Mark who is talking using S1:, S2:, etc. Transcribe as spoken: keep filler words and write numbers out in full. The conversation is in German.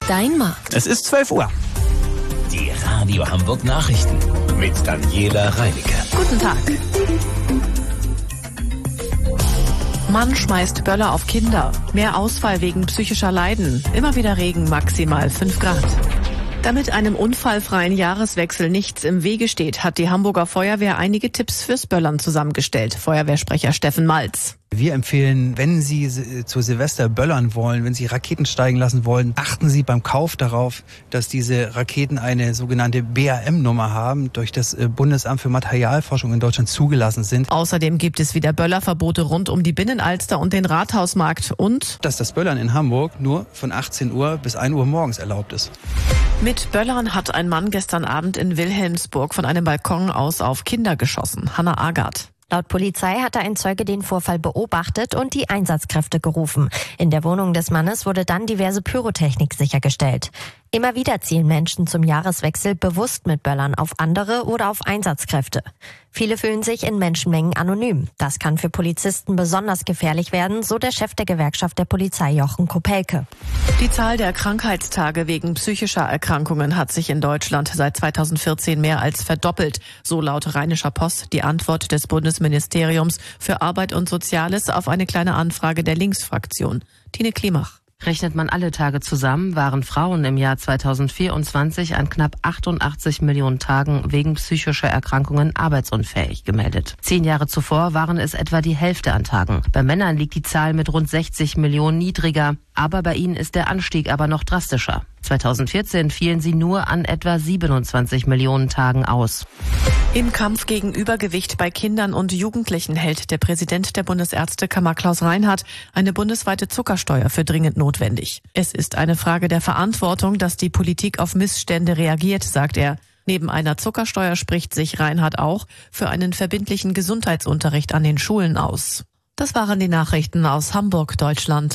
S1: Dein Markt.
S2: Es ist zwölf Uhr.
S3: Die Radio Hamburg Nachrichten mit Daniela Reinecke.
S4: Guten Tag. Mann schmeißt Böller auf Kinder. Mehr Ausfall wegen psychischer Leiden. Immer wieder Regen, maximal fünf Grad. Damit einem unfallfreien Jahreswechsel nichts im Wege steht, hat die Hamburger Feuerwehr einige Tipps fürs Böllern zusammengestellt. Feuerwehrsprecher Steffen Malz.
S5: Wir empfehlen, wenn Sie zu Silvester böllern wollen, wenn Sie Raketen steigen lassen wollen, achten Sie beim Kauf darauf, dass diese Raketen eine sogenannte B A M-Nummer haben, durch das Bundesamt für Materialforschung in Deutschland zugelassen sind.
S4: Außerdem gibt es wieder Böllerverbote rund um die Binnenalster und den Rathausmarkt und
S5: dass das Böllern in Hamburg nur von achtzehn Uhr bis ein Uhr morgens erlaubt ist.
S4: Mit Böllern hat ein Mann gestern Abend in Wilhelmsburg von einem Balkon aus auf Kinder geschossen. Hanna Agard.
S6: Laut Polizei hatte ein Zeuge den Vorfall beobachtet und die Einsatzkräfte gerufen. In der Wohnung des Mannes wurde dann diverse Pyrotechnik sichergestellt. Immer wieder zielen Menschen zum Jahreswechsel bewusst mit Böllern auf andere oder auf Einsatzkräfte. Viele fühlen sich in Menschenmengen anonym. Das kann für Polizisten besonders gefährlich werden, so der Chef der Gewerkschaft der Polizei, Jochen Kopelke.
S4: Die Zahl der Krankheitstage wegen psychischer Erkrankungen hat sich in Deutschland seit zweitausendvierzehn mehr als verdoppelt. So laut Rheinischer Post die Antwort des Bundesministeriums für Arbeit und Soziales auf eine kleine Anfrage der Linksfraktion. Tine Klimach.
S7: Rechnet man alle Tage zusammen, waren Frauen im Jahr zweitausendvierundzwanzig an knapp achtundachtzig Millionen Tagen wegen psychischer Erkrankungen arbeitsunfähig gemeldet. Zehn Jahre zuvor waren es etwa die Hälfte an Tagen. Bei Männern liegt die Zahl mit rund sechzig Millionen niedriger, aber bei ihnen ist der Anstieg aber noch drastischer. zweitausendvierzehn fielen sie nur an etwa siebenundzwanzig Millionen Tagen aus.
S4: Im Kampf gegen Übergewicht bei Kindern und Jugendlichen hält der Präsident der Bundesärztekammer Klaus Reinhardt eine bundesweite Zuckersteuer für dringend notwendig. Es ist eine Frage der Verantwortung, dass die Politik auf Missstände reagiert, sagt er. Neben einer Zuckersteuer spricht sich Reinhardt auch für einen verbindlichen Gesundheitsunterricht an den Schulen aus. Das waren die Nachrichten aus Hamburg, Deutschland